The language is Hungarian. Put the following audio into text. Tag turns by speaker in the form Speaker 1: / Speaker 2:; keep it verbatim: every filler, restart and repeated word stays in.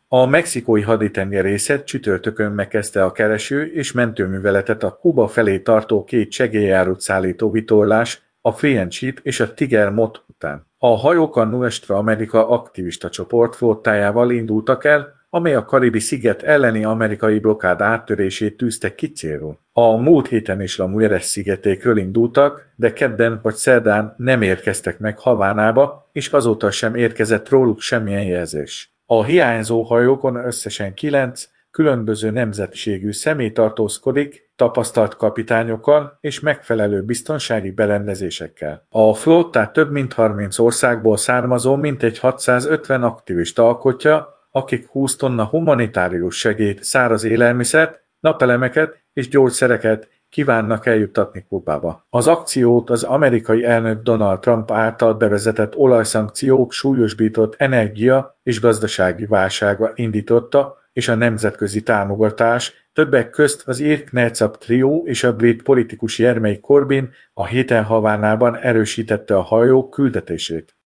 Speaker 1: A mexikói haditengerészet csütörtökön megkezdte a kereső és mentőműveletet a Kuba felé tartó két segélyjárút szállító vitorlás, a Friendship és a Tiger Mot után. A hajók a Nuestra America aktivista csoport flottájával indultak el, amely a Karibi-sziget elleni amerikai blokkád áttörését tűzte ki célul. A múlt héten is a Mujeres szigetékről indultak, de kedden vagy szerdán nem érkeztek meg Havánába, és azóta sem érkezett róluk semmilyen jelzés. A hiányzó hajókon összesen kilenc különböző nemzetiségű személy tartózkodik, tapasztalt kapitányokkal és megfelelő biztonsági berendezésekkel. A flottát több mint harminc országból származó mintegy hatszázötven aktivista alkotja, akik húsz tonna humanitárius segélyt, száraz élelmiszert, napelemeket és gyógyszereket kívánnak eljuttatni Kubába. Az akciót az amerikai elnök Donald Trump által bevezetett olajszankciók súlyosbított energia- és gazdasági válsága indította, és a nemzetközi támogatás, többek közt az ír Knetzab trió és a brit politikus Jeremy Corbyn a héten Havánában erősítette a hajók küldetését.